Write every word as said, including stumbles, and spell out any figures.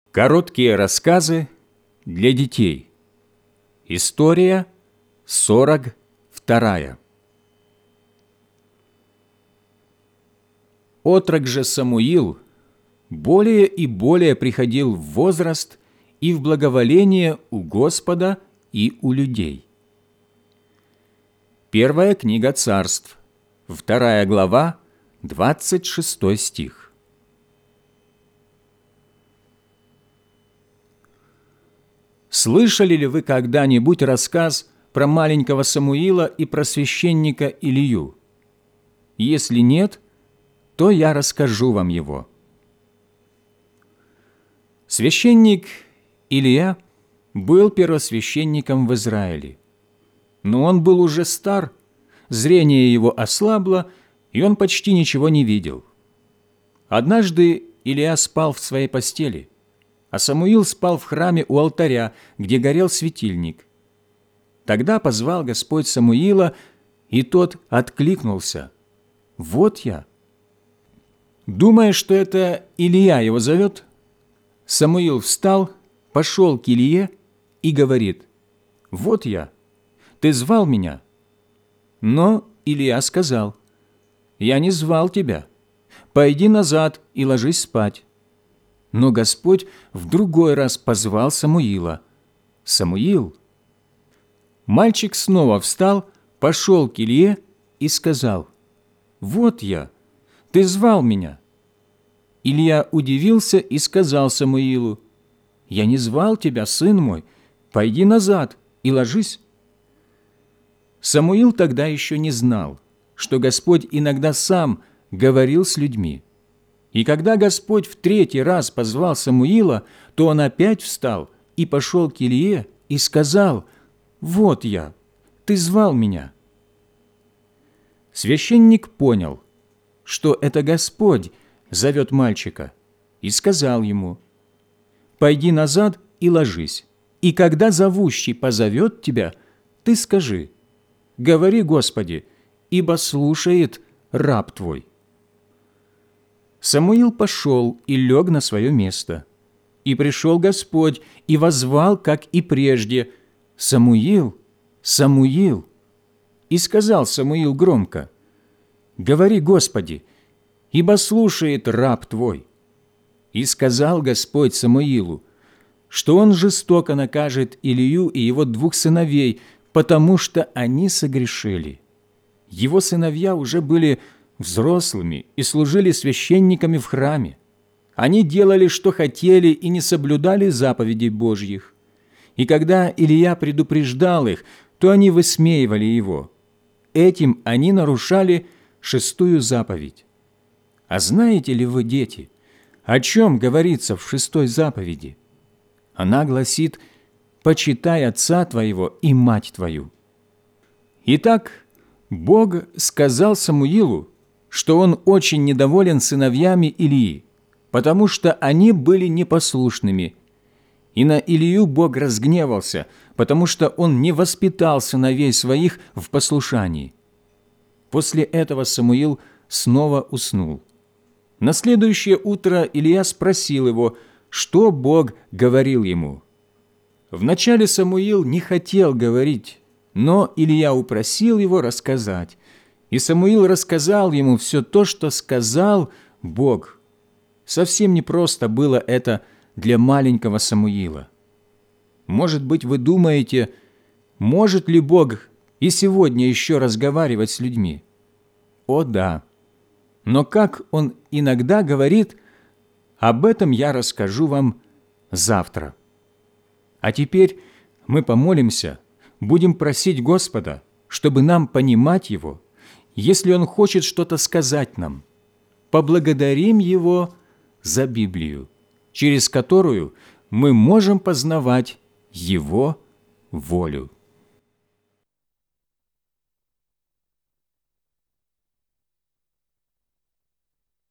Короткие рассказы для детей. История сорок вторая. Отрок же Самуил более и более приходил в возраст и в благоволение у Господа и у людей. Первая книга Царств, вторая глава, двадцать шестой стих. Слышали ли вы когда-нибудь рассказ про маленького Самуила и про священника Илию? Если нет, то я расскажу вам его. Священник Илия был первосвященником в Израиле, но он был уже стар, зрение его ослабло, и он почти ничего не видел. Однажды Илия спал в своей постели, а Самуил спал в храме у алтаря, где горел светильник. Тогда позвал Господь Самуила, и тот откликнулся: «Вот я». Думая, что это Илия его зовет, Самуил встал, пошел к Илие и говорит: «Вот я, ты звал меня». Но Илия сказал: «Я не звал тебя, пойди назад и ложись спать». Но Господь в другой раз позвал Самуила: «Самуил». Мальчик снова встал, пошел к Илие и сказал: «Вот я, ты звал меня». Илия удивился и сказал Самуилу: «Я не звал тебя, сын мой, пойди назад и ложись». Самуил тогда еще не знал, что Господь иногда сам говорил с людьми. И когда Господь в третий раз позвал Самуила, то он опять встал и пошел к Илие и сказал: «Вот я, ты звал меня». Священник понял, что это Господь зовет мальчика, и сказал ему: «Пойди назад и ложись, и когда зовущий позовет тебя, ты скажи: говори, Господи, ибо слушает раб твой». Самуил пошел и лег на свое место. И пришел Господь и воззвал, как и прежде: «Самуил, Самуил!» И сказал Самуил громко: «Говори, Господи, ибо слушает раб твой». И сказал Господь Самуилу, что он жестоко накажет Илию и его двух сыновей, потому что они согрешили. Его сыновья уже были взрослыми и служили священниками в храме. Они делали, что хотели, и не соблюдали заповедей Божьих. И когда Илия предупреждал их, то они высмеивали его. Этим они нарушали шестую заповедь. А знаете ли вы, дети, о чем говорится в шестой заповеди? Она гласит: «Почитай отца твоего и мать твою». Итак, Бог сказал Самуилу, что он очень недоволен сыновьями Илии, потому что они были непослушными. И на Илию Бог разгневался, потому что он не воспитал сыновей своих в послушании. После этого Самуил снова уснул. На следующее утро Илия спросил его, что Бог говорил ему. Вначале Самуил не хотел говорить, но Илия упросил его рассказать. И Самуил рассказал ему все то, что сказал Бог. Совсем непросто было это для маленького Самуила. Может быть, вы думаете, может ли Бог и сегодня еще разговаривать с людьми? О да! Но как Он иногда говорит, об этом я расскажу вам завтра. А теперь мы помолимся, будем просить Господа, чтобы нам понимать Его. Если Он хочет что-то сказать нам, поблагодарим Его за Библию, через которую мы можем познавать Его волю.